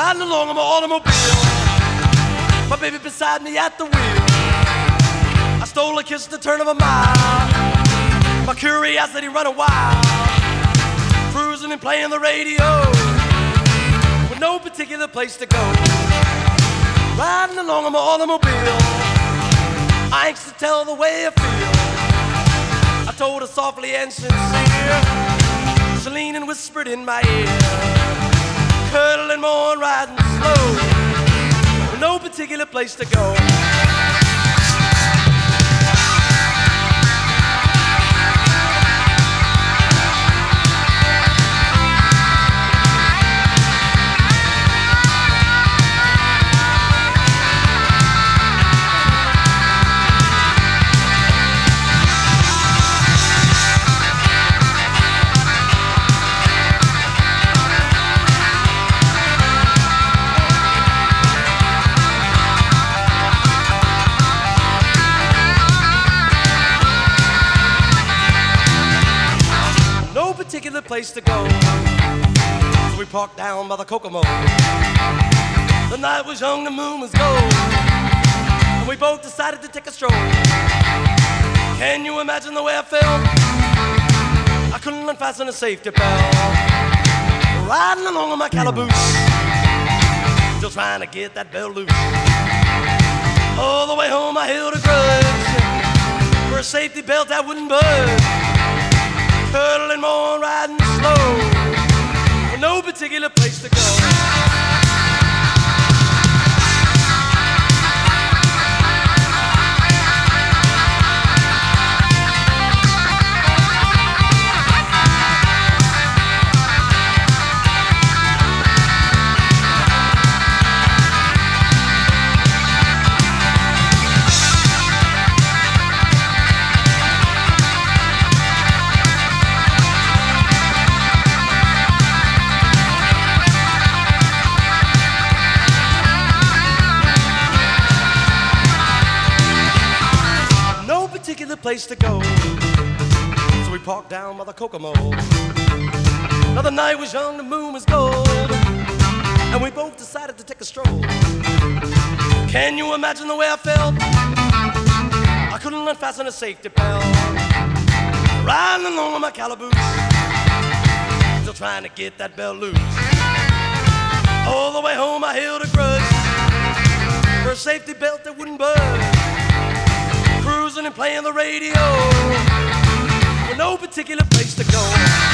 riding along in my automobile, my baby beside me at the wheel. I stole a kiss at the turn of a mile, my curiosity running wild, cruising and playing the radio with no particular place to go. Riding along in my automobile, anxious to tell the way I feel. I told her softly and sincere, she leaned and whispered in my ear, cuddling more and riding slow, with no particular place to go. Particular place to go, so we parked down by the Kokomo. The night was young, the moon was gold, and we both decided to take a stroll. Can you imagine the way I felt? I couldn't unfasten a safety belt, riding along in my calaboose, still trying to get that belt loose. All the way home I held a grudge for a safety belt that wouldn't budge, cuddling more, riding slow, with no particular place to go. Particular place to go, so we parked down by the Kokomo. Now the night was young, the moon was gold, and we both decided to take a stroll. Can you imagine the way I felt? I couldn't unfasten a safety belt, riding along in my calaboose, still trying to get that belt loose. All the way home I held a grudge for a safety belt that wouldn't budge, cruising and playing the radio with no particular place to go.